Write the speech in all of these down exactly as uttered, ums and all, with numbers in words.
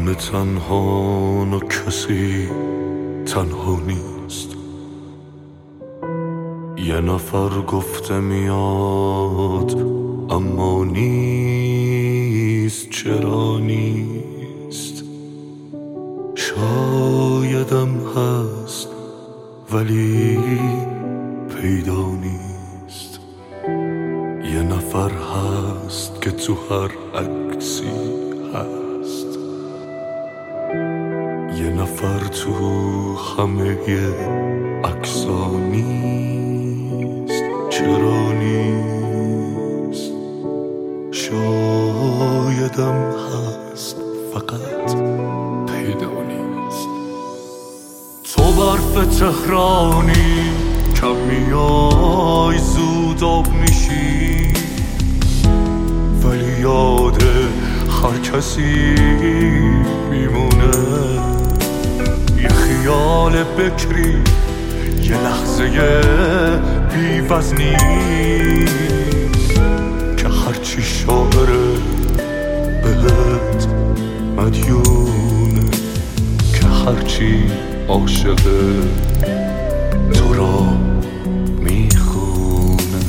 همه تنها و کسی تنها نیست. یه نفر گفته میاد اما نیست. چرا نیست؟ شایدم هست ولی پیدا نیست. یه نفر هست که تو هر عکسی هست. یه نفر تو همه عکسا نیست. چرا نیست؟ شایدم هست فقط پیدا نیست. تو برف تهرانی کم میای زود آب میشی، ولی یاد هر کسی میمونه. یه خیال بکری، یه لحظه بی‌وزنی که هرچی شاعره بهت مدیونه، که هرچی عاشقه تو را میخونه.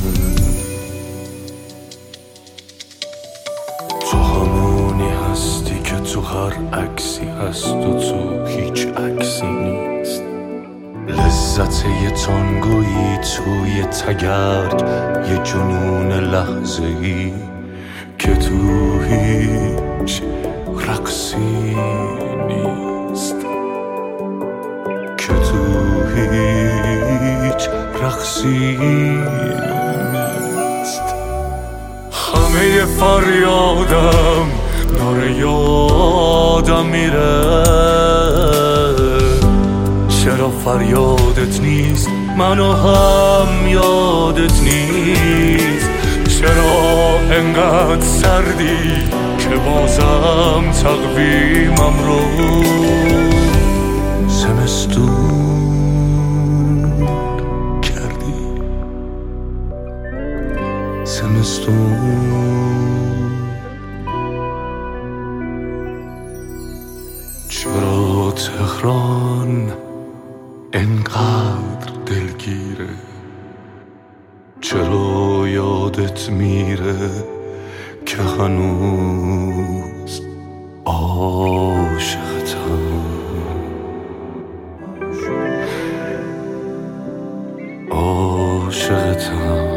تو همونی هستی که تو هر عکسی هست و تو هیچ عکسی نیست. لذت یه تانگویی توی تگرگ، یه جنون لحظه ای که تو هیچ رقصی نیست. که تو هیچ رقصی نیست. همه فریادم داره یادم میره. چرا فریادت نیست؟ منو هم یادت نیست. چرا انقدر سردی که بازم تقویمم رو زمستون کردی. زمستون. چرا تهران انقدر دلگیره؟ چرا یادت میره که هنوز عاشقتم؟ عاشقتم.